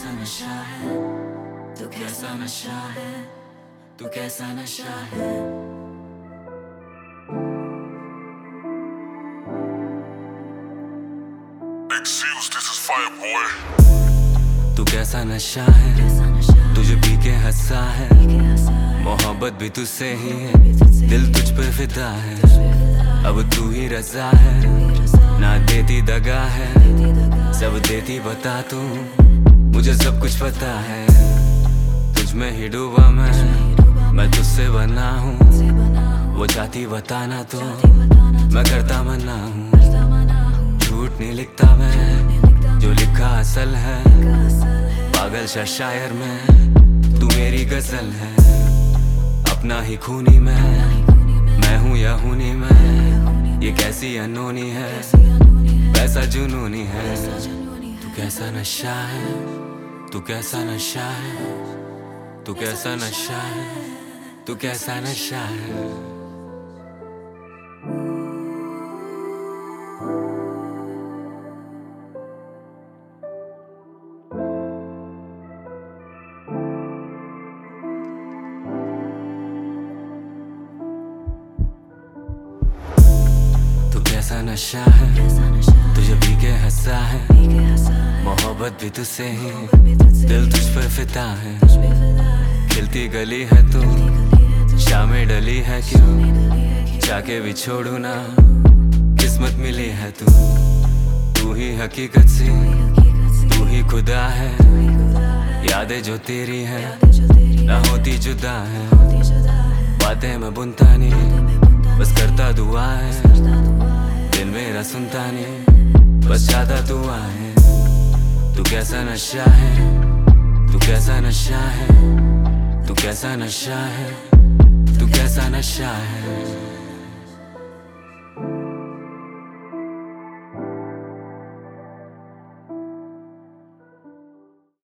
कैसा नशा है, तू कैसा नशा है, तू कैसा नशा है। Big Seals, this is fire, boy. तू कैसा नशा है, तुझे पी के हंसा है, मोहब्बत भी तुझसे ही है, दिल तुझ पे फिदा है, अब तू ही रजा है, ना देती दगा है, सब देती बता तू, मुझे सब कुछ पता है, तुझ में ही डूबा मैं तुझसे बना हूँ, वो चाहती बताना तो मैं करता मना हूँ, झूठ नहीं लिखता मैं, जो लिखा असल है, पागल सा शायर में, तू मेरी गजल है, अपना ही खूनी मैं हूँ या हूनी मैं, ये कैसी अनोनी है, वैसा जुनूनी है, तू कैसा नशा है, तू कैसा नशा है, तू कैसा नशा है, तू कैसा नशा है। कैसा नशा है, तुझे पी के हंसा है, मोहब्बत भी तुझसे ही, दिल तुझ पे फिदा है, खिलती गली है तू, शामें डली है क्यों, जाके भी छोड़ू ना, किस्मत मिली है तू ही हकीकत सी, तू ही खुदा है, यादें जो तेरी है, ना होती जुदा है, बातें मैं बुनता नहीं, बस करता दुआ है, दिल मेरा सुनता नहीं, बस चाहता तू आए। तू कैसा नशा है, तू कैसा नशा है, तू कैसा नशा है, तू कैसा नशा है।